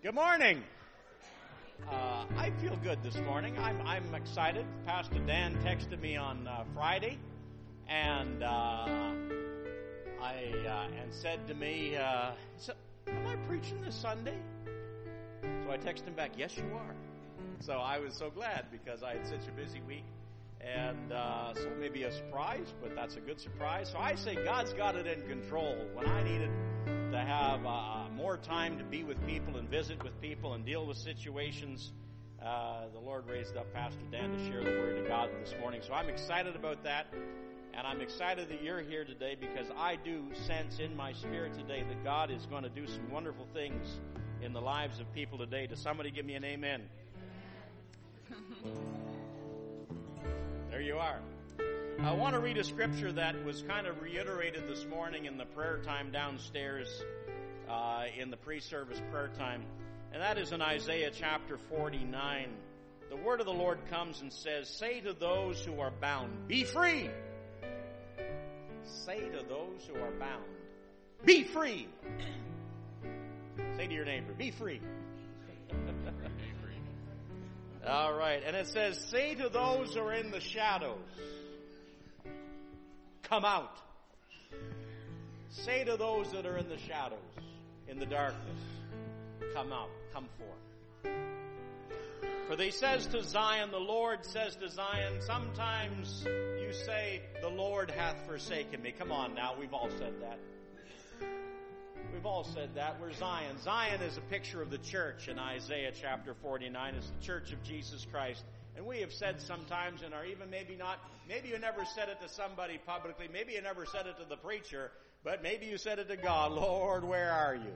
Good morning. I feel good this morning. I'm excited. Pastor Dan texted me on Friday, and said to me, "Am I preaching this Sunday?" So I texted him back, "Yes, you are." So I was so glad because I had such a busy week, and so maybe a surprise, but that's a good surprise. So I say God's got it in control. When I needed to have more time to be with people and visit with people and deal with situations, the Lord raised up Pastor Dan to share the Word of God this morning. So I'm excited about that, and I'm excited that you're here today because I do sense in my spirit today that God is going to do some wonderful things in the lives of people today. Does somebody give me an amen? There you are. I want to read a scripture that was kind of reiterated this morning in the prayer time downstairs in the pre-service prayer time, and that is in Isaiah chapter 49. The word of the Lord comes and says, "Say to those who are bound, be free." Say to those who are bound, be free. Say to your neighbor, be free. All right, and it says, "Say to those who are in the shadows, come out." Say to those that are in the shadows, in the darkness, come out, come forth. For he says to Zion, the Lord says to Zion, sometimes you say, "The Lord hath forsaken me." Come on now, we've all said that. We've all said that. We're Zion. Zion is a picture of the church in Isaiah chapter 49. It's the church of Jesus Christ. And we have said sometimes, and are even maybe not, maybe you never said it to somebody publicly, maybe you never said it to the preacher, but maybe you said it to God, "Lord, where are you?"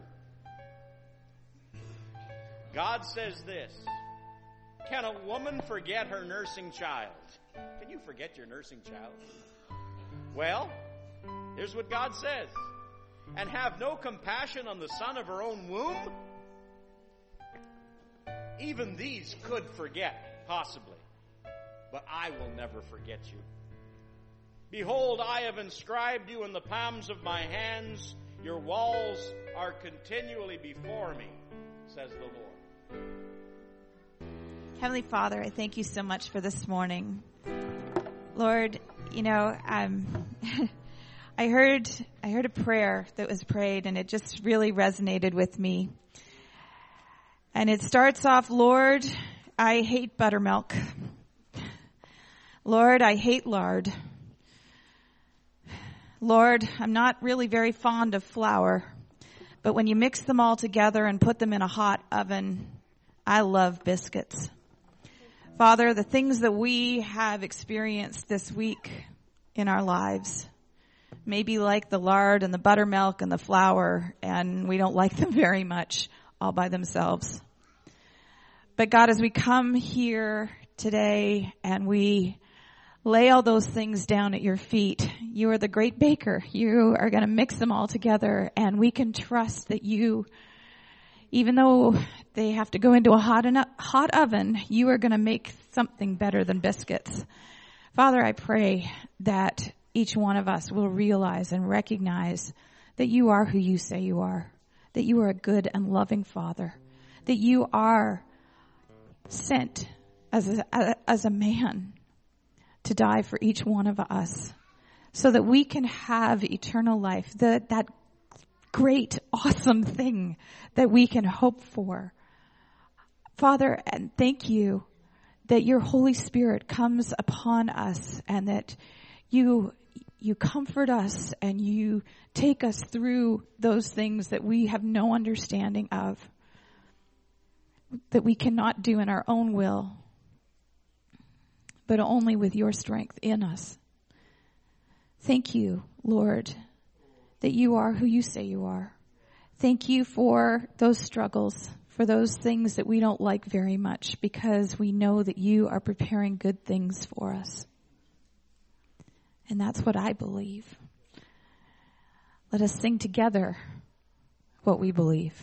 God says this, "Can a woman forget her nursing child?" Can you forget your nursing child? Well, here's what God says. "And have no compassion on the son of her own womb?" Even these could forget, possibly, but I will never forget you. "Behold, I have inscribed you in the palms of my hands. Your walls are continually before me, says the Lord." Heavenly Father, I thank you so much for this morning. Lord, I heard a prayer that was prayed, and it just really resonated with me. And it starts off, "Lord, I hate buttermilk. Lord, I hate lard. Lord, I'm not really very fond of flour, but when you mix them all together and put them in a hot oven, I love biscuits." Father, the things that we have experienced this week in our lives may be like the lard and the buttermilk and the flour, and we don't like them very much all by themselves. But God, as we come here today and we lay all those things down at your feet, you are the great baker. You are going to mix them all together, and we can trust that you, even though they have to go into a hot oven, you are going to make something better than biscuits. Father, I pray that each one of us will realize and recognize that you are who you say you are, that you are a good and loving Father, that you are sent as a man to die for each one of us so that we can have eternal life, that great, awesome thing that we can hope for. Father, and thank you that your Holy Spirit comes upon us and that you comfort us and you take us through those things that we have no understanding of, that we cannot do in our own will, but only with your strength in us. Thank you, Lord, that you are who you say you are. Thank you for those struggles, for those things that we don't like very much, because we know that you are preparing good things for us. And that's what I believe. Let us sing together what we believe.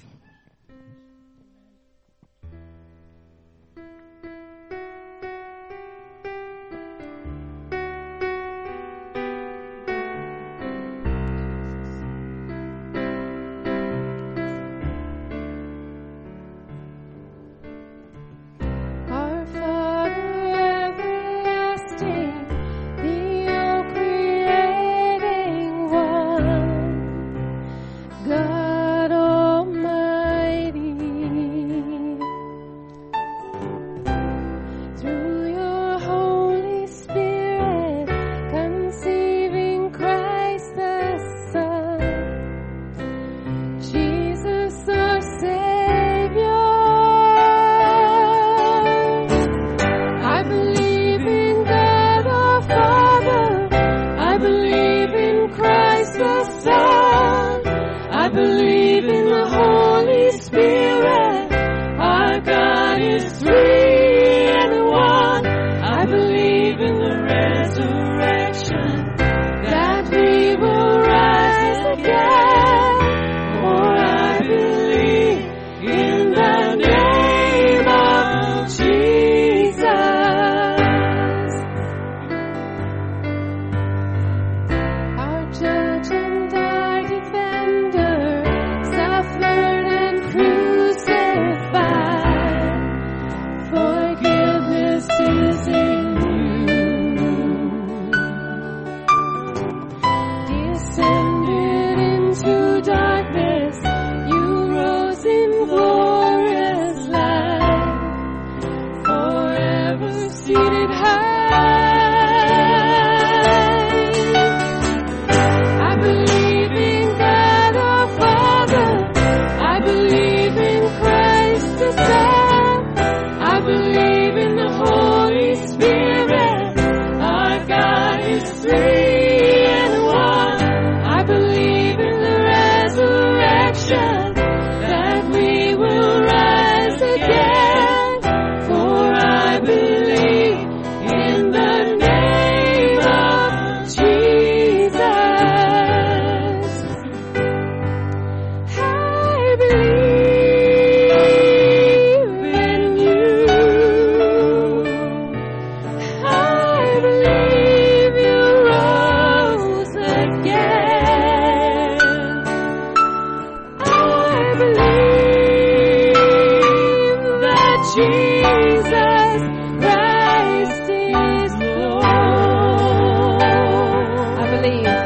is three in one. I believe in the resurrection, that we will rise again. For I believe in the name of Jesus. Our judge and our defender suffered and crucified. Forgiveness is in you. Descended into darkness, you rose in glorious light, forever seated high. I believe in God our Father, I believe in Christ the Son, I believe in the Holy Spirit, our God is three in one. I believe in the resurrection, that we will rise again. For I believe in the name of Jesus. I believe in you. I believe you rose again. I believe that Jesus Christ is Lord. I believe.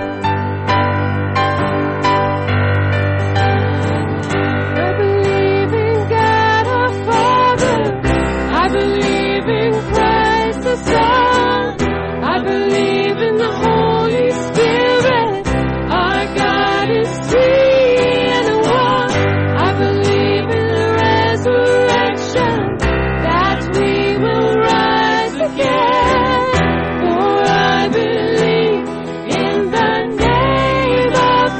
I believe in God our Father, I believe in Christ the Son, I believe in the Holy Spirit, our God is three in one. I believe in the resurrection, that we will rise again. For I believe in the name of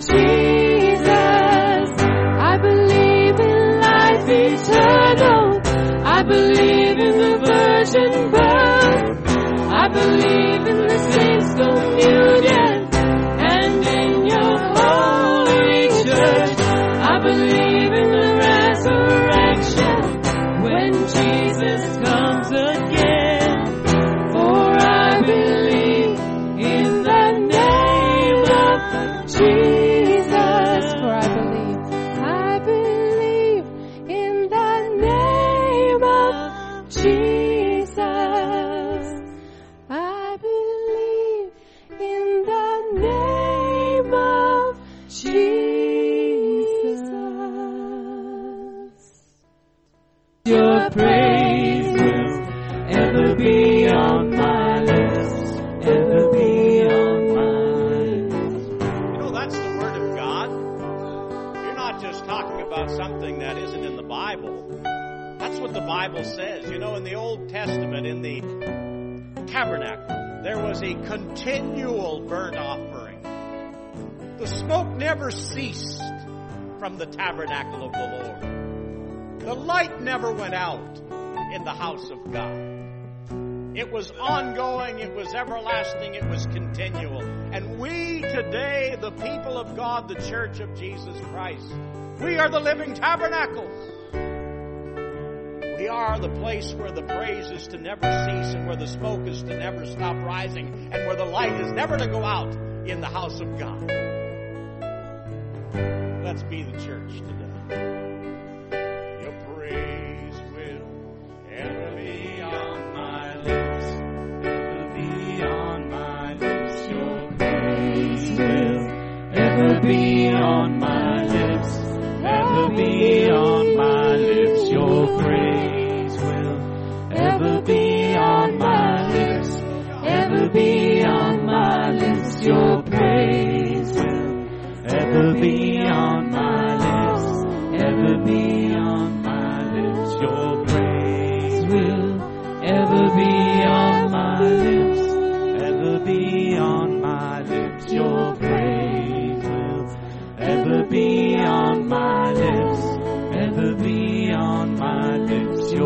Jesus. I believe in life eternal, I believe in the virgin birth, I believe in the saints' communion, and in your holy church. I believe in the resurrection, when Jesus comes again. For I believe in the name of Jesus. For I believe in the name of Jesus. I believe in the name of Jesus. Your praise will ever be on my lips, ever be on my lips. You know, that's the Word of God. You're not just talking about something that isn't in the Bible. That's what the Bible says. You know, in the Old Testament, in the tabernacle, there was a continual burnt offering. The smoke never ceased from the tabernacle of the Lord. The light never went out in the house of God. It was ongoing, it was everlasting, it was continual. And we today, the people of God, the Church of Jesus Christ, we are the living tabernacles. We are the place where the praise is to never cease, and where the smoke is to never stop rising, and where the light is never to go out in the house of God. Let's be the church today. Your praise will ever be on my lips, ever be on my lips. Your praise will ever be on my lips, ever be on my lips. Your praise will ever be on my lips, ever be on my lips. Your praise will ever be on my lips, ever be on my lips. Your praise will ever be on my lips, ever be on my lips. Your praise will ever be on my lips, ever be on my lips.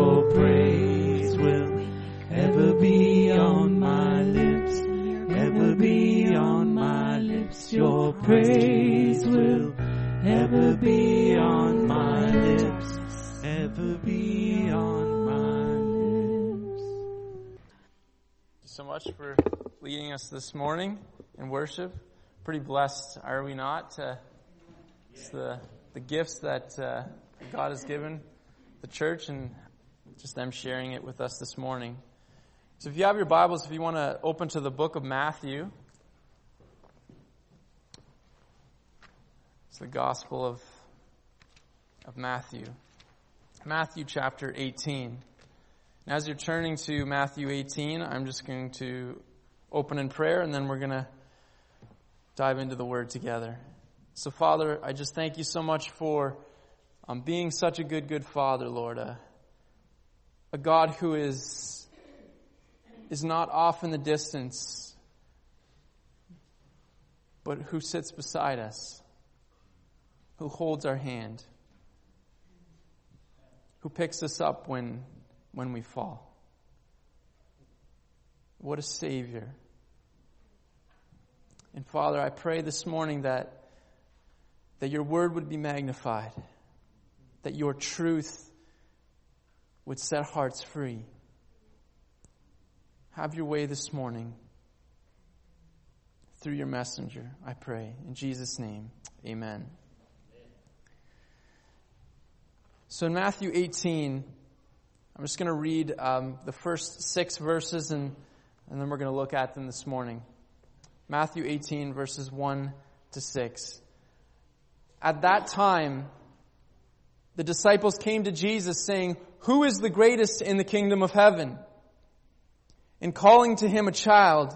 ever be on my lips. Thank you so much for leading us this morning in worship. Pretty blessed, are we not? It's the gifts that God has given the church, and just them sharing it with us this morning. So if you have your Bibles, if you want to open to the book of Matthew. It's the Gospel of Matthew. Matthew chapter 18. And as you're turning to Matthew 18, I'm just going to open in prayer, and then we're going to dive into the Word together. So Father, I just thank you so much for being such a good Father, Lord. A God who is not off in the distance, but who sits beside us, who holds our hand, who picks us up when we fall. What a Savior. And Father, I pray this morning that your word would be magnified, that your truth would set hearts free. Have your way this morning through your messenger, I pray. In Jesus' name, amen. So in Matthew 18, I'm just going to read the first 6 verses, and then we're going to look at them this morning. Matthew 18, verses 1 to 6. At that time, the disciples came to Jesus saying, "Who is the greatest in the kingdom of heaven?" And calling to him a child,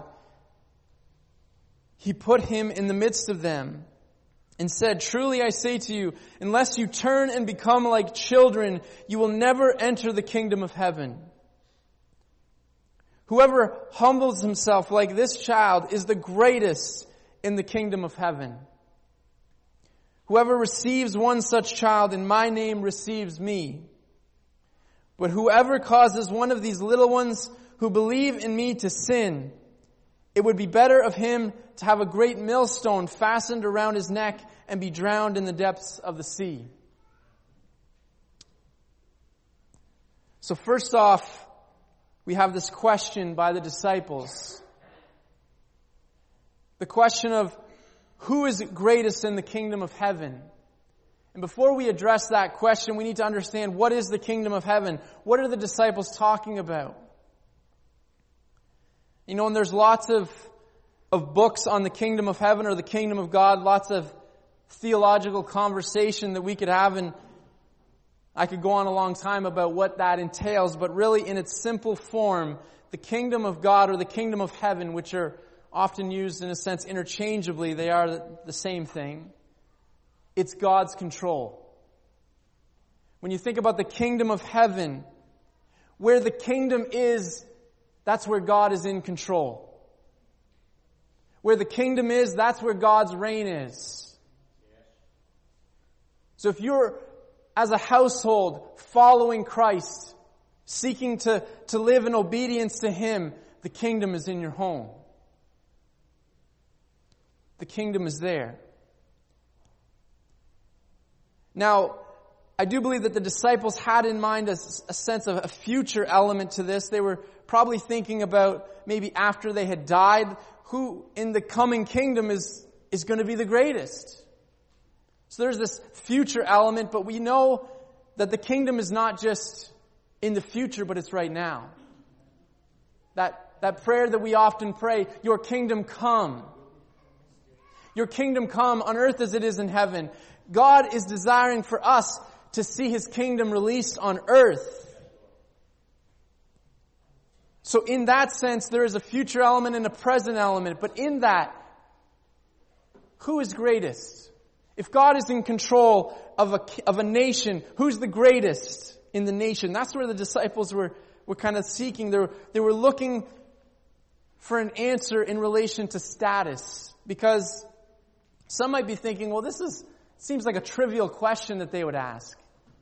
he put him in the midst of them and said, "Truly I say to you, unless you turn and become like children, you will never enter the kingdom of heaven. Whoever humbles himself like this child is the greatest in the kingdom of heaven. Whoever receives one such child in my name receives me. But whoever causes one of these little ones who believe in me to sin, it would be better of him to have a great millstone fastened around his neck and be drowned in the depths of the sea." So first off, we have this question by the disciples. The question of who is greatest in the kingdom of heaven? And before we address that question, we need to understand, what is the kingdom of heaven? What are the disciples talking about? You know, and there's lots of books on the kingdom of heaven or the kingdom of God, lots of theological conversation that we could have, and I could go on a long time about what that entails, but really in its simple form, the kingdom of God or the kingdom of heaven, which are often used in a sense interchangeably, they are the same thing. It's God's control. When you think about the kingdom of heaven, where the kingdom is, that's where God is in control. Where the kingdom is, that's where God's reign is. So if you're, as a household, following Christ, seeking to live in obedience to Him, the kingdom is in your home. The kingdom is there. Now, I do believe that the disciples had in mind a sense of a future element to this. They were probably thinking about maybe after they had died, who in the coming kingdom is going to be the greatest. So there's this future element, but we know that the kingdom is not just in the future, but it's right now. That prayer that we often pray, your kingdom come. Your kingdom come on earth as it is in heaven. God is desiring for us to see His kingdom released on earth. So in that sense, there is a future element and a present element. But in that, who is greatest? If God is in control of a nation, who's the greatest in the nation? That's where the disciples were kind of seeking. They were looking for an answer in relation to status. Because some might be thinking, well, seems like a trivial question that they would ask.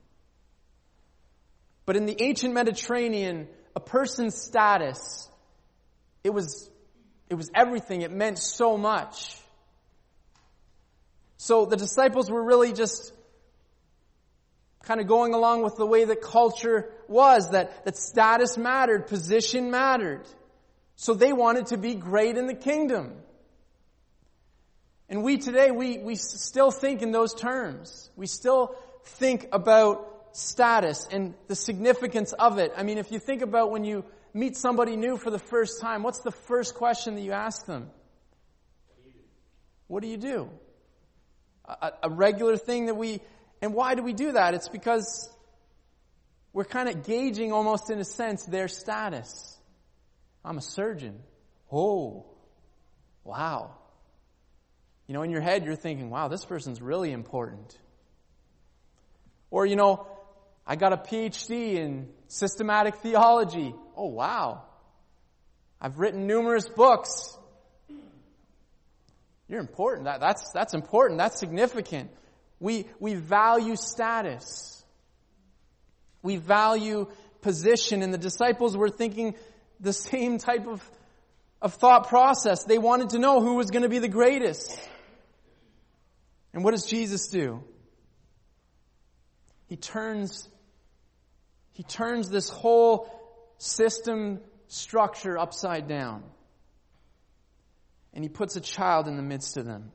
But in the ancient Mediterranean, a person's status, it was everything. It meant so much. So the disciples were really just kind of going along with the way that culture was, that status mattered, position mattered. So they wanted to be great in the kingdom. And we today, we still think in those terms. We still think about status and the significance of it. I mean, if you think about when you meet somebody new for the first time, what's the first question that you ask them? What do you do? A regular thing that and why do we do that? It's because we're kind of gauging almost in a sense their status. I'm a surgeon. Oh, wow. You know, in your head you're thinking, wow, this person's really important. Or, you know, I got a PhD in systematic theology. Oh, wow. I've written numerous books. You're important. That's important. That's significant. We value status. We value position. And the disciples were thinking the same type of thought process. They wanted to know who was going to be the greatest. And what does Jesus do? He turns this whole system structure upside down. And he puts a child in the midst of them.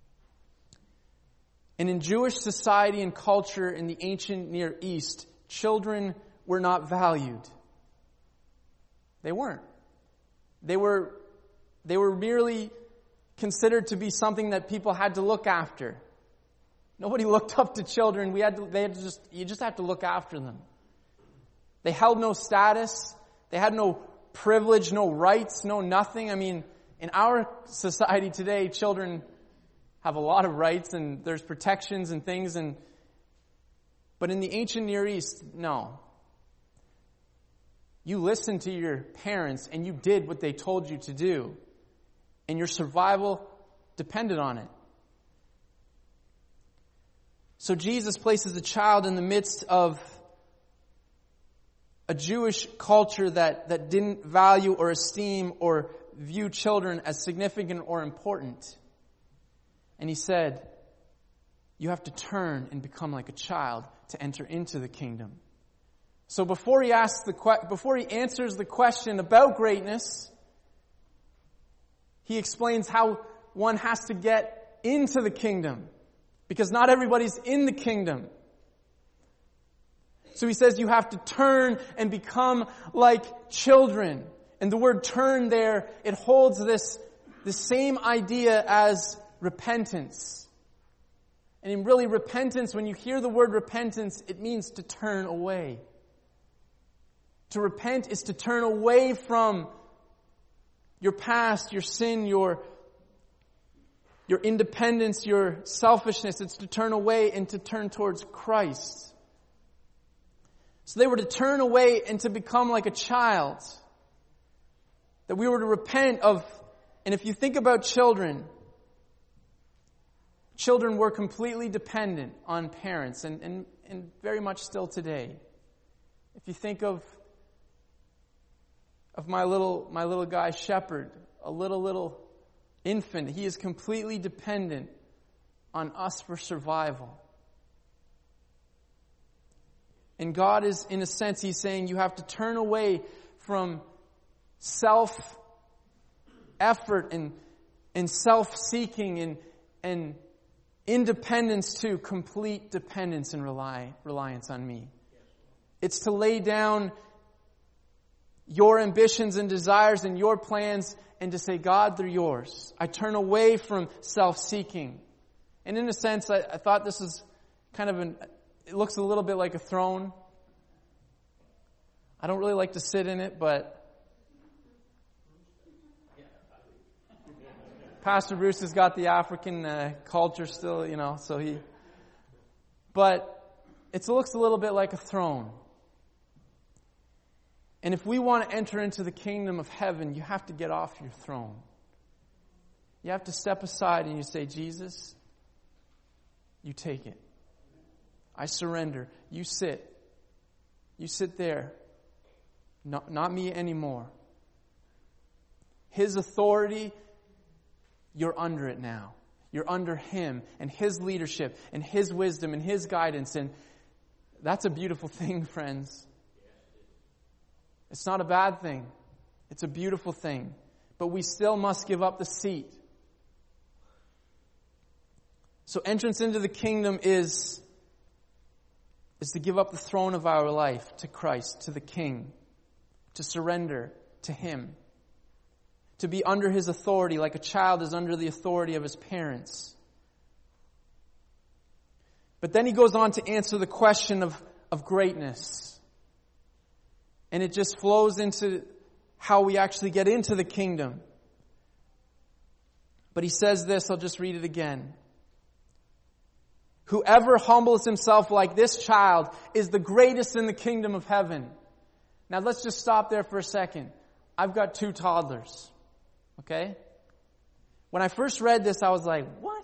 And in Jewish society and culture in the ancient Near East, children were not valued. They weren't. They were merely considered to be something that people had to look after. Nobody looked up to children. You just have to look after them. They held no status. They had no privilege, no rights, no nothing. I mean, in our society today, children have a lot of rights and there's protections and things. But in the ancient Near East, no. You listened to your parents and you did what they told you to do. And your survival depended on it. So Jesus places a child in the midst of a Jewish culture that didn't value or esteem or view children as significant or important. And he said, you have to turn and become like a child to enter into the kingdom. So before he answers the question about greatness, he explains how one has to get into the kingdom. Because not everybody's in the kingdom. So he says you have to turn and become like children. And the word turn there, it holds the same idea as repentance. And in really repentance, when you hear the word repentance, it means to turn away. To repent is to turn away from your past, your sin, your independence, your selfishness. It's to turn away and to turn towards Christ. So they were to turn away and to become like a child. That we were to repent of, and if you think about children were completely dependent on parents and very much still today. If you think of my little guy Shepherd, a little infant, he is completely dependent on us for survival. And God is, in a sense, he's saying you have to turn away from self-effort and self-seeking and independence to complete dependence and reliance on me. It's to lay down your ambitions and desires and your plans and to say, God, they're yours. I turn away from self-seeking. And in a sense, I thought this is kind of it looks a little bit like a throne. I don't really like to sit in it, but Pastor Bruce has got the African culture still, so but it looks a little bit like a throne. And if we want to enter into the kingdom of heaven, you have to get off your throne. You have to step aside and you say, Jesus, you take it. I surrender. You sit. You sit there. Not me anymore. His authority, you're under it now. You're under Him and His leadership and His wisdom and His guidance. And That's a beautiful thing, friends. It's not a bad thing. It's a beautiful thing. But we still must give up the seat. So entrance into the kingdom is to give up the throne of our life to Christ, to the King, to surrender to Him, to be under His authority like a child is under the authority of his parents. But then he goes on to answer the question of greatness. And it just flows into how we actually get into the kingdom. But he says this, I'll just read it again. Whoever humbles himself like this child is the greatest in the kingdom of heaven. Now let's just stop there for a second. I've got 2 toddlers. Okay? When I first read this, I was like, what?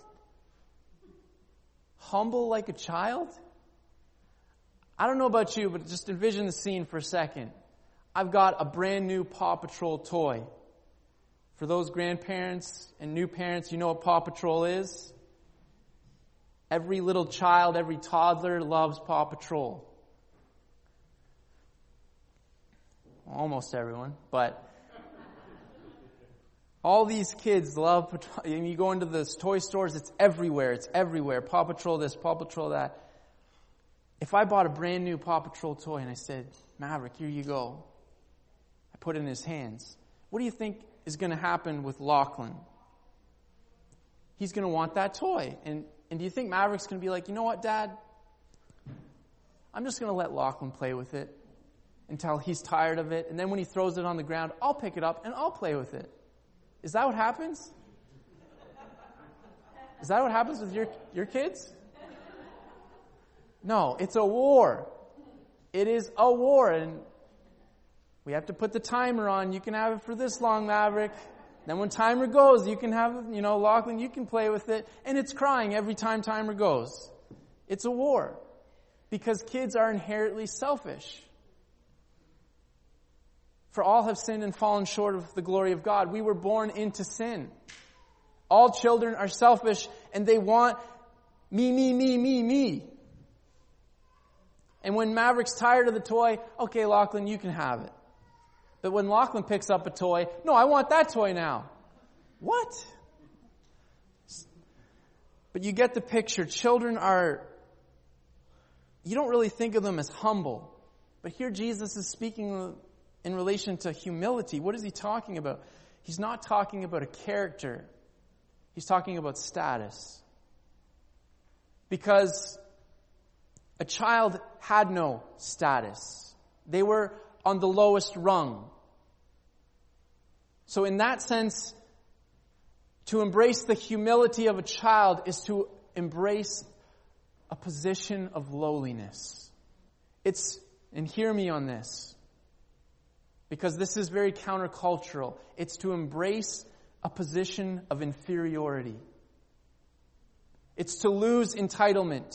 Humble like a child? I don't know about you, but just envision the scene for a second. I've got a brand new Paw Patrol toy. For those grandparents and new parents, you know what Paw Patrol is? Every little child, every toddler loves Paw Patrol. Almost everyone, but all these kids love Patrol. And you go into the toy stores, it's everywhere. It's everywhere. Paw Patrol this, Paw Patrol that. If I bought a brand new Paw Patrol toy and I said, Maverick, here you go. I put it in his hands. What do you think is going to happen with Lachlan? He's going to want that toy. And do you think Maverick's going to be like, you know what, Dad? I'm just going to let Lachlan play with it until he's tired of it. And then when he throws it on the ground, I'll pick it up and I'll play with it. Is that what happens? Is that what happens with your kids? No, it's a war. It is a war. And we have to put the timer on. You can have it for this long, Maverick. Then when timer goes, you can have, Lachlan, you can play with it. And it's crying every time timer goes. It's a war. Because kids are inherently selfish. For all have sinned and fallen short of the glory of God. We were born into sin. All children are selfish and they want me. And when Maverick's tired of the toy, okay, Lachlan, you can have it. But when Lachlan picks up a toy, no, I want that toy now. What? But you get the picture. Children you don't really think of them as humble. But here Jesus is speaking in relation to humility. What is he talking about? He's not talking about a character. He's talking about status. Because a child had no status. They were on the lowest rung. So in that sense, to embrace the humility of a child is to embrace a position of lowliness. And hear me on this, because this is very countercultural. It's to embrace a position of inferiority. It's to lose entitlement.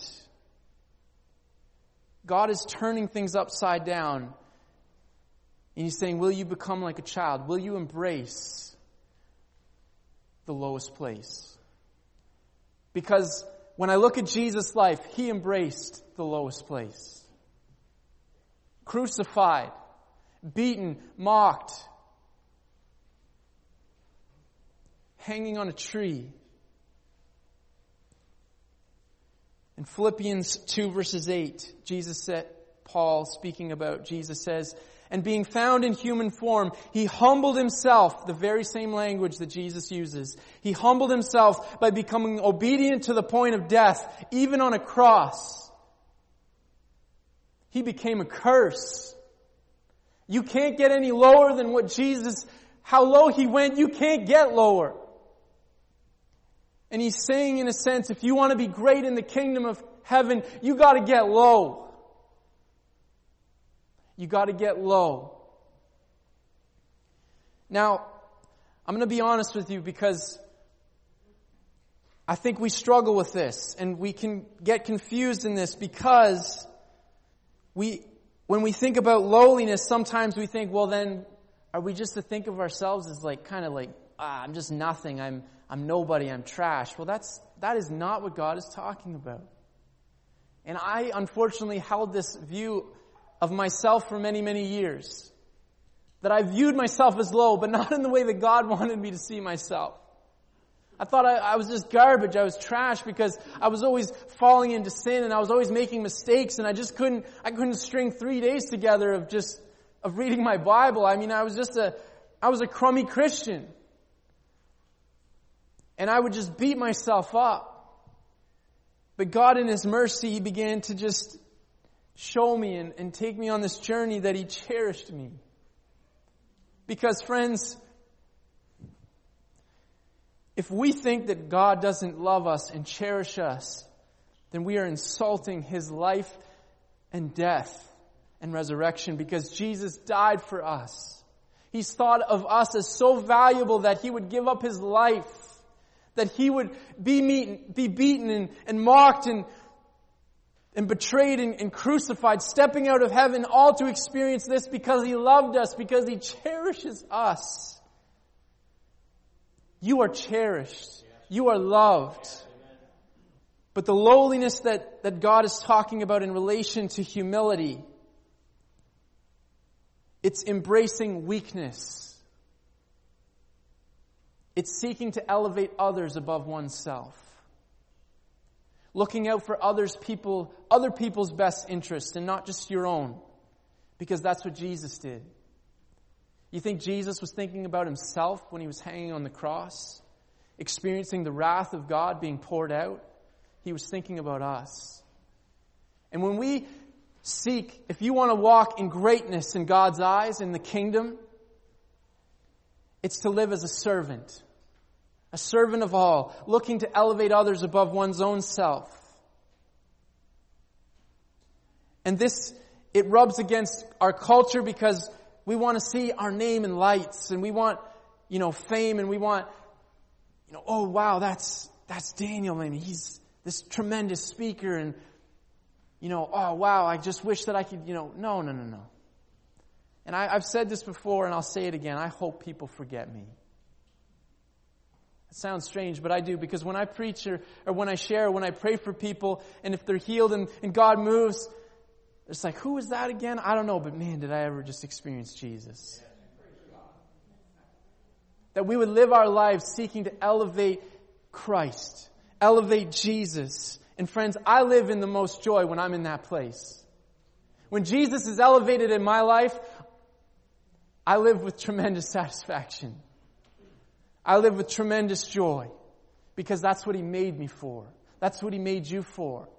God is turning things upside down. And he's saying, will you become like a child? Will you embrace the lowest place? Because when I look at Jesus' life, he embraced the lowest place. Crucified, beaten, mocked, hanging on a tree. In Philippians 2 verses 8, Paul speaking about Jesus says, and being found in human form, he humbled himself, the very same language that Jesus uses. He humbled himself by becoming obedient to the point of death, even on a cross. He became a curse. You can't get any lower than how low he went, you can't get lower. And he's saying, in a sense, if you want to be great in the kingdom of heaven, you got to get low. You got to get low. Now, I'm going to be honest with you because I think we struggle with this and we can get confused in this because when we think about lowliness, sometimes we think, well then, are we just to think of ourselves as I'm just nothing, I'm nobody, I'm trash. Well, that is not what God is talking about. And I unfortunately held this view of myself for many, many years. That I viewed myself as low, but not in the way that God wanted me to see myself. I thought I was just garbage. I was trash because I was always falling into sin and I was always making mistakes and I couldn't string 3 days together of reading my Bible. I mean, I was a crummy Christian. And I would just beat myself up. But God in His mercy, He began to just show me and take me on this journey that He cherished me. Because friends, if we think that God doesn't love us and cherish us, then we are insulting His life and death and resurrection, because Jesus died for us. He's thought of us as so valuable that He would give up His life, that He would be beaten and mocked and betrayed and crucified, stepping out of heaven, all to experience this because He loved us, because He cherishes us. You are cherished. You are loved. But the lowliness that God is talking about in relation to humility, it's embracing weakness. It's seeking to elevate others above oneself. Looking out for other people's best interests and not just your own. Because that's what Jesus did. You think Jesus was thinking about Himself when He was hanging on the cross? Experiencing the wrath of God being poured out? He was thinking about us. And when we seek, if you want to walk in greatness in God's eyes, in the kingdom, it's to live as a servant of all, looking to elevate others above one's own self. And this, it rubs against our culture because we want to see our name in lights, and we want, fame, and we want, oh wow, that's Daniel, and he's this tremendous speaker, and, oh wow, I just wish that I could, no. And I've said this before, and I'll say it again, I hope people forget me. It sounds strange, but I do, because when I preach or when I share, or when I pray for people, and if they're healed and God moves, it's like, who is that again? I don't know, but man, did I ever just experience Jesus. That we would live our lives seeking to elevate Christ, elevate Jesus. And friends, I live in the most joy when I'm in that place. When Jesus is elevated in my life, I live with tremendous satisfaction. I live with tremendous joy, because that's what He made me for. That's what He made you for.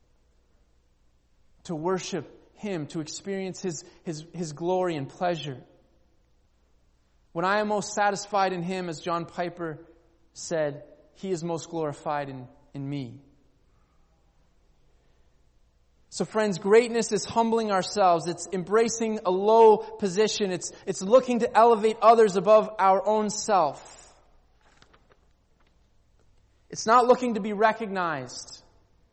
To worship Him, to experience His glory and pleasure. When I am most satisfied in Him, as John Piper said, He is most glorified in me. So friends, greatness is humbling ourselves. It's embracing a low position. It's looking to elevate others above our own self. It's not looking to be recognized,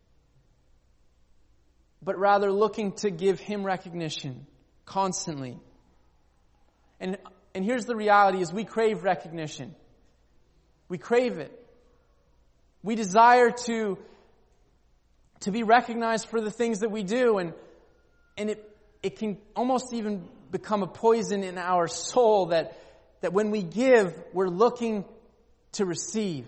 but rather looking to give Him recognition constantly. And here's the reality, is we crave recognition. We crave it. We desire to be recognized for the things that we do, and it can almost even become a poison in our soul that when we give, we're looking to receive.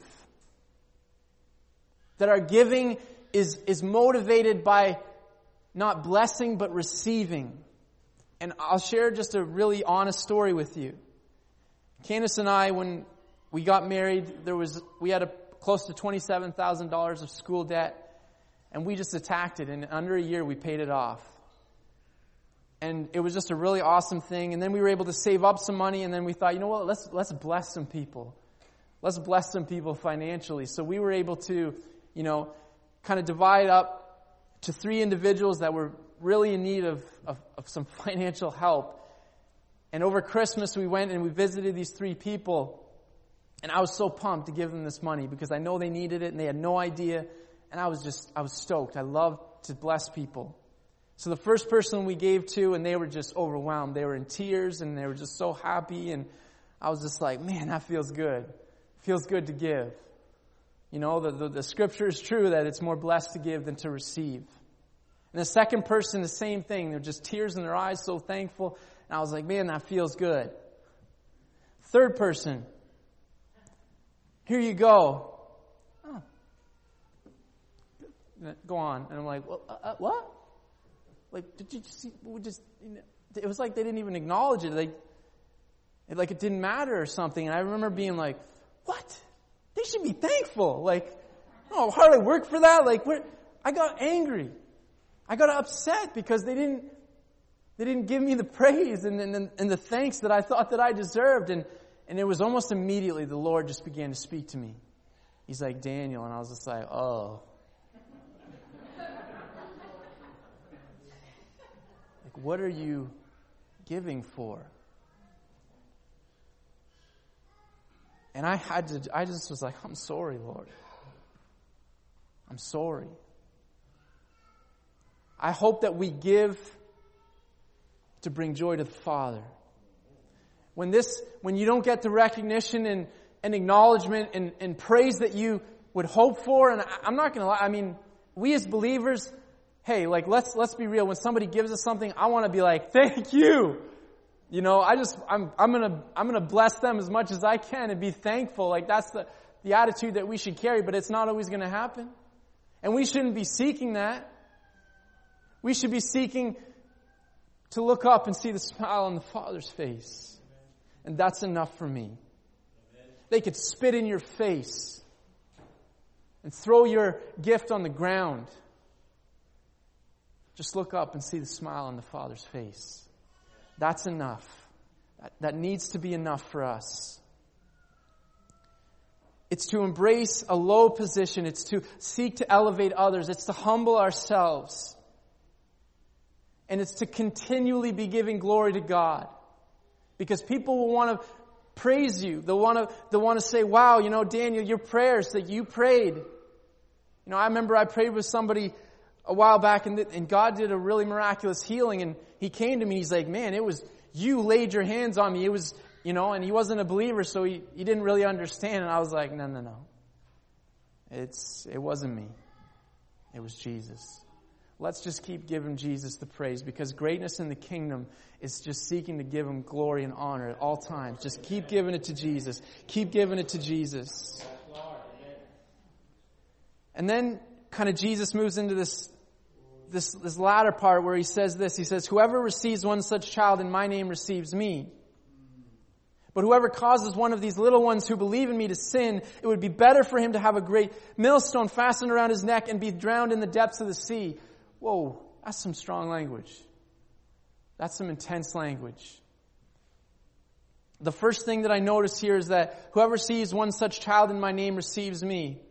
That our giving is motivated by not blessing, but receiving. And I'll share just a really honest story with you. Candace and I, when we got married, we had close to $27,000 of school debt, and we just attacked it. And in under a year, we paid it off. And it was just a really awesome thing. And then we were able to save up some money, and then we thought, let's bless some people. Let's bless some people financially. So we were able to, kind of divide up to 3 individuals that were really in need of some financial help. And over Christmas, we went and we visited these 3 people. And I was so pumped to give them this money because I know they needed it and they had no idea. And I was stoked. I love to bless people. So the first person we gave to, and they were just overwhelmed. They were in tears and they were just so happy. And I was just like, man, that feels good. It feels good to give. The scripture is true that it's more blessed to give than to receive. And the second person, the same thing. They're just tears in their eyes, so thankful. And I was like, man, that feels good. Third person, here you go. Oh. Go on. And I'm like, what? Like, did you see? It was like they didn't even acknowledge it. Like it didn't matter or something. And I remember being like, what? They should be thankful. Like, oh, how hard I worked for that. Like, I got angry. I got upset because they didn't give me the praise and the thanks that I thought that I deserved. And it was almost immediately the Lord just began to speak to me. He's like, Daniel. And I was just like, oh. Like, what are you giving for? And I just was like, I'm sorry, Lord. I'm sorry. I hope that we give to bring joy to the Father. When you don't get the recognition and acknowledgement and praise that you would hope for, and I'm not going to lie, I mean, we as believers, hey, like let's be real. When somebody gives us something, I want to be like, thank you. You know, I'm gonna bless them as much as I can and be thankful. Like that's the attitude that we should carry, but it's not always going to happen. And we shouldn't be seeking that. We should be seeking to look up and see the smile on the Father's face. And that's enough for me. They could spit in your face and throw your gift on the ground. Just look up and see the smile on the Father's face. That's enough. That needs to be enough for us. It's to embrace a low position. It's to seek to elevate others. It's to humble ourselves. And it's to continually be giving glory to God. Because people will want to praise you. They'll want to say, wow, you know, Daniel, your prayers that you prayed. You know, I remember I prayed with somebody a while back and God did a really miraculous healing, and he came to me, he's like, man, it was, you laid your hands on me. It was, you know, and he wasn't a believer, so he didn't really understand. And I was like, no. It wasn't me. It was Jesus. Let's just keep giving Jesus the praise, because greatness in the kingdom is just seeking to give him glory and honor at all times. Just keep giving it to Jesus. Keep giving it to Jesus. And then kind of Jesus moves into this latter part where he says this. He says, whoever receives one such child in my name receives me. But whoever causes one of these little ones who believe in me to sin, it would be better for him to have a great millstone fastened around his neck and be drowned in the depths of the sea. Whoa, that's some strong language. That's some intense language. The first thing that I notice here is that whoever sees one such child in my name receives me.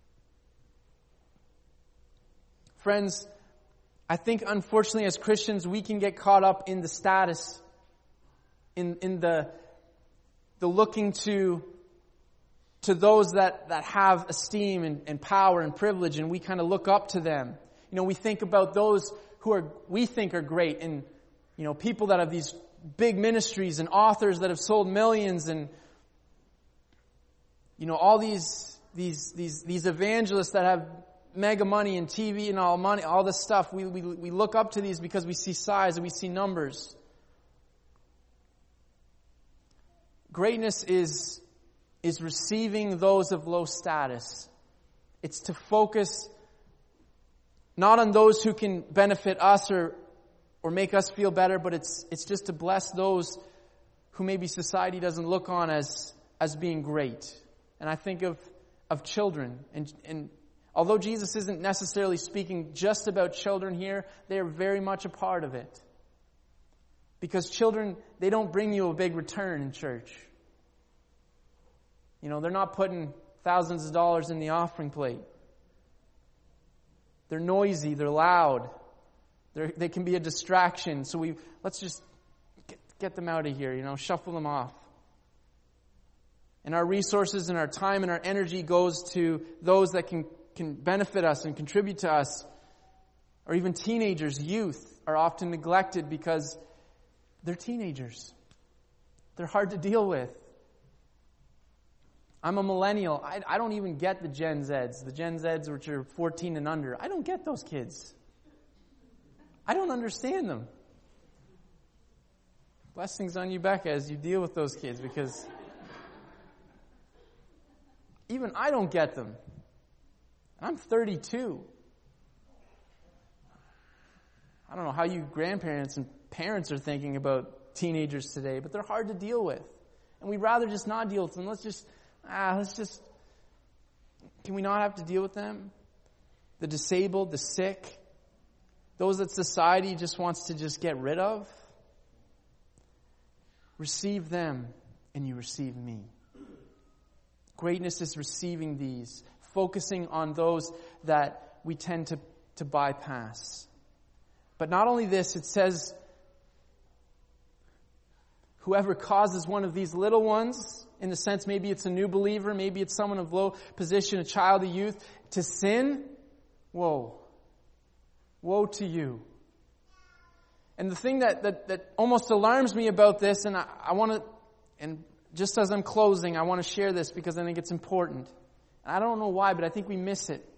Friends, I think unfortunately as Christians we can get caught up in the status, in the looking to those that have esteem and power and privilege, and we kind of look up to them. You know, we think about those we think are great, and you know, people that have these big ministries and authors that have sold millions, and you know, all these evangelists that have mega money and TV and all this stuff. We look up to these because we see size and we see numbers. Greatness is receiving those of low status. It's to focus not on those who can benefit us or make us feel better, but it's just to bless those who maybe society doesn't look on as being great. And I think of children, and although Jesus isn't necessarily speaking just about children here, they are very much a part of it. Because children, they don't bring you a big return in church. You know, they're not putting thousands of dollars in the offering plate. They're noisy, they're loud. They can be a distraction. So let's just get them out of here, you know, shuffle them off. And our resources and our time and our energy goes to those that can benefit us and contribute to us. Or even teenagers, youth, are often neglected because they're teenagers. They're hard to deal with. I'm a millennial. I don't even get the Gen Zs. The Gen Zs which are 14 and under. I don't get those kids. I don't understand them. Blessings on you, Becca, as you deal with those kids, because even I don't get them. I'm 32. I don't know how you grandparents and parents are thinking about teenagers today, but they're hard to deal with. And we'd rather just not deal with them. Can we not have to deal with them? The disabled, the sick, those that society just wants to just get rid of. Receive them and you receive me. Greatness is receiving these, focusing on those that we tend to bypass. But not only this, it says, whoever causes one of these little ones, in the sense maybe it's a new believer, maybe it's someone of low position, a child, a youth, to sin, woe. Woe to you. And the thing that almost alarms me about this, and I want to, and just as I'm closing, I want to share this because I think it's important. And I don't know why, but I think we miss it.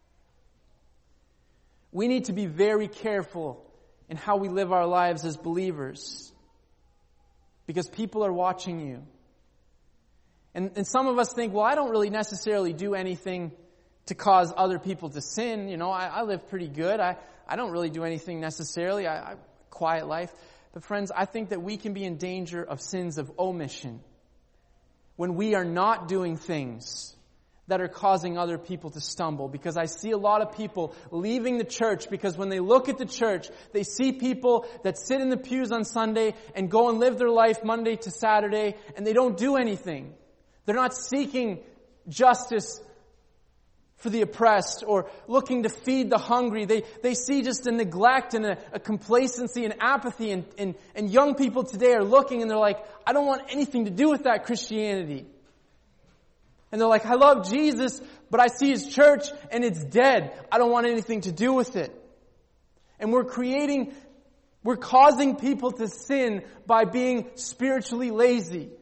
We need to be very careful in how we live our lives as believers, because people are watching you. And some of us think, well, I don't really necessarily do anything to cause other people to sin. You know, I live pretty good. I don't really do anything necessarily. I quiet life. But friends, I think that we can be in danger of sins of omission when we are not doing things that are causing other people to stumble. Because I see a lot of people leaving the church because when they look at the church, they see people that sit in the pews on Sunday and go and live their life Monday to Saturday, and they don't do anything. They're not seeking justice for the oppressed or looking to feed the hungry. They see just a neglect and a complacency and apathy. And young people today are looking and they're like, I don't want anything to do with that Christianity. And they're like, I love Jesus, but I see His church and it's dead. I don't want anything to do with it. And we're causing people to sin by being spiritually lazy.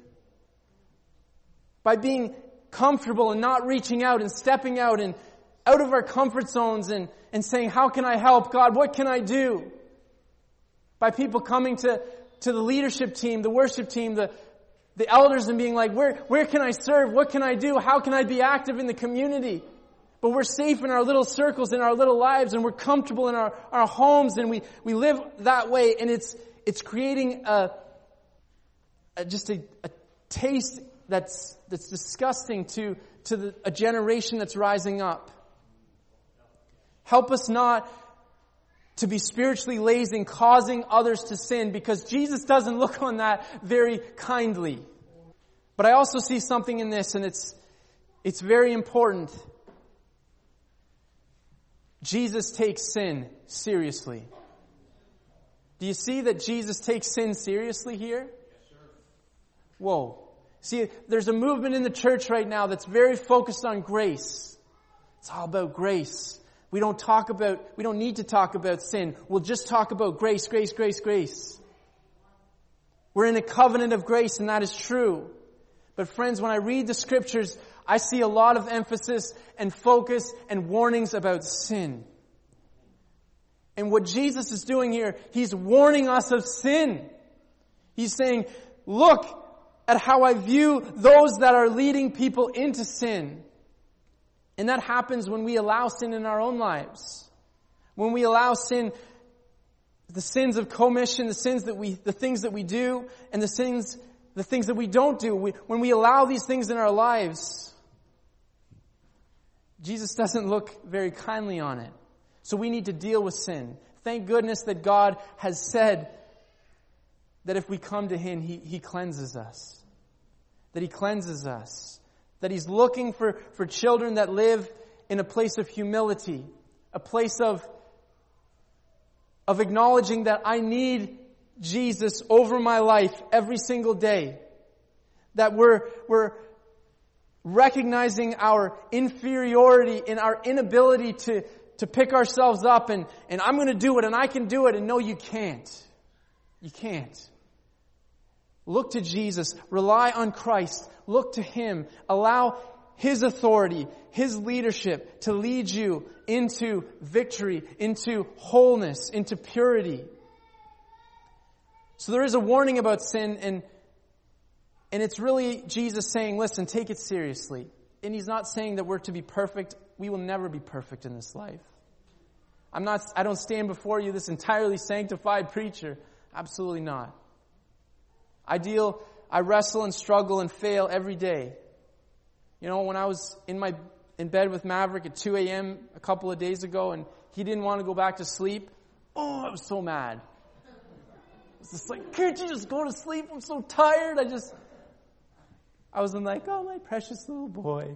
By being comfortable and not reaching out and stepping out and out of our comfort zones and saying, how can I help? God, what can I do? By people coming to the leadership team, the worship team, the elders, and being like, where can I serve? What can I do? How can I be active in the community? But we're safe in our little circles, in our little lives, and we're comfortable in our homes, and we live that way, and it's creating a taste that's disgusting to a generation that's rising up. Help us not to be spiritually lazy and causing others to sin, because Jesus doesn't look on that very kindly. But I also see something in this, and it's very important. Jesus takes sin seriously. Do you see that Jesus takes sin seriously here? Yes, sir. Whoa. See, there's a movement in the church right now that's very focused on grace. It's all about grace. We don't need to talk about sin. We'll just talk about grace, grace, grace, grace. We're in a covenant of grace, and that is true. But friends, when I read the scriptures, I see a lot of emphasis and focus and warnings about sin. And what Jesus is doing here, He's warning us of sin. He's saying, look at how I view those that are leading people into sin. And that happens when we allow sin in our own lives. When we allow sin, the sins of commission, the things that we do, and the things that we don't do. When we allow these things in our lives, Jesus doesn't look very kindly on it. So we need to deal with sin. Thank goodness that God has said that if we come to Him, He cleanses us. That He cleanses us. That He's looking for children that live in a place of humility. A place of acknowledging that I need Jesus over my life every single day. That we're recognizing our inferiority in our inability to pick ourselves up and I'm going to do it and I can do it, and no, you can't. You can't. Look to Jesus. Rely on Christ. Look to Him. Allow His authority, His leadership to lead you into victory, into wholeness, into purity. So there is a warning about sin, and it's really Jesus saying, listen, take it seriously. And He's not saying that we're to be perfect. We will never be perfect in this life. I don't stand before you this entirely sanctified preacher. Absolutely not. I wrestle and struggle and fail every day. You know, when I was in bed with Maverick at 2 a.m. a couple of days ago and he didn't want to go back to sleep, I was so mad. It's just like, can't you just go to sleep? I'm so tired. I was like, oh, my precious little boy.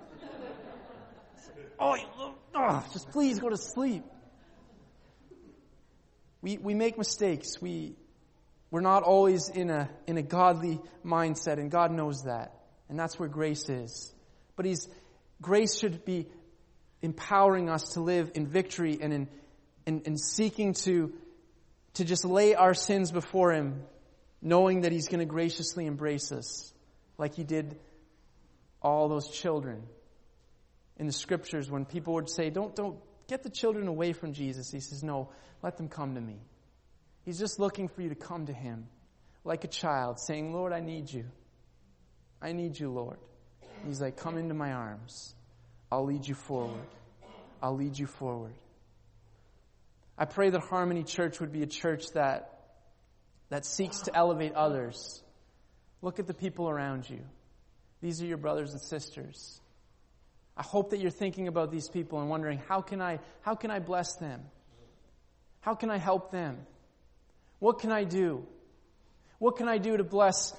Just please go to sleep. We make mistakes. We're not always in a godly mindset, and God knows that. And that's where grace is. But grace should be empowering us to live in victory and in seeking to just lay our sins before Him, knowing that He's going to graciously embrace us, like He did all those children. In the Scriptures, when people would say, don't get the children away from Jesus, He says, no, let them come to me. He's just looking for you to come to Him like a child, saying, Lord, I need you. I need you, Lord. He's like, come into my arms. I'll lead you forward. I'll lead you forward. I pray that Harmony Church would be a church that seeks to elevate others. Look at the people around you. These are your brothers and sisters. I hope that you're thinking about these people and wondering, how can I bless them? How can I help them? What can I do? What can I do to bless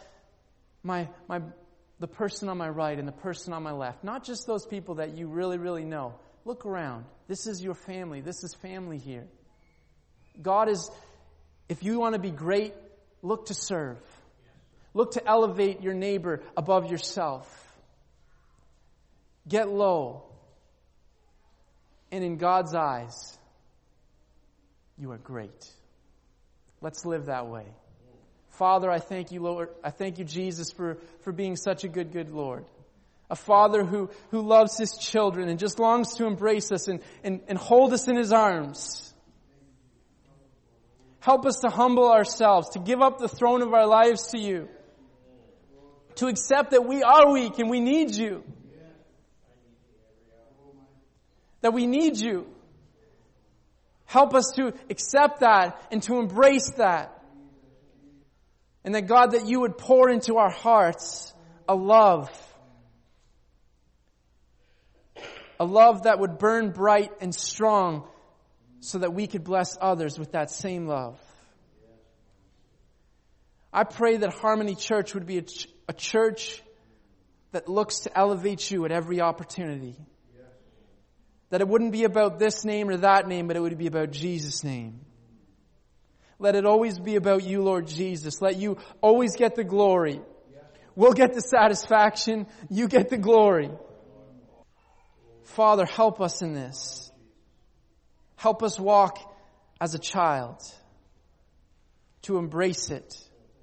the person on my right and the person on my left? Not just those people that you really, really know. Look around. This is your family. This is family here. If you want to be great, look to serve. Look to elevate your neighbor above yourself. Get low. And in God's eyes, you are great. Let's live that way. Father, I thank you, Lord. I thank you, Jesus, for being such a good Lord. A Father who loves His children and just longs to embrace us and hold us in His arms. Help us to humble ourselves, to give up the throne of our lives to you. To accept that we are weak and we need you. That we need you. Help us to accept that and to embrace that. And that God, that you would pour into our hearts a love that would burn bright and strong so that we could bless others with that same love. I pray that Harmony Church would be a church that looks to elevate you at every opportunity. That it wouldn't be about this name or that name, but it would be about Jesus' name. Let it always be about you, Lord Jesus. Let you always get the glory. We'll get the satisfaction. You get the glory. Father, help us in this. Help us walk as a child. To embrace it.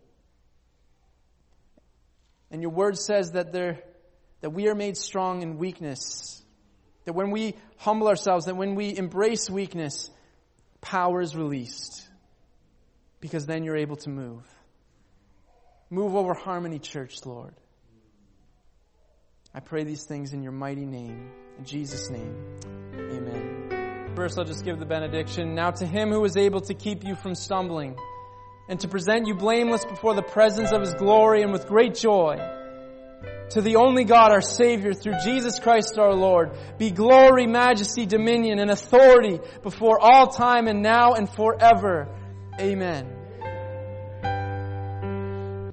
And your word says that we are made strong in weakness. That when we humble ourselves, that when we embrace weakness, power is released. Because then you're able to move. Move over Harmony Church, Lord. I pray these things in your mighty name. In Jesus' name, amen. First, I'll just give the benediction. Now to Him who is able to keep you from stumbling and to present you blameless before the presence of His glory and with great joy, to the only God, our Savior, through Jesus Christ our Lord, be glory, majesty, dominion, and authority before all time and now and forever. Amen.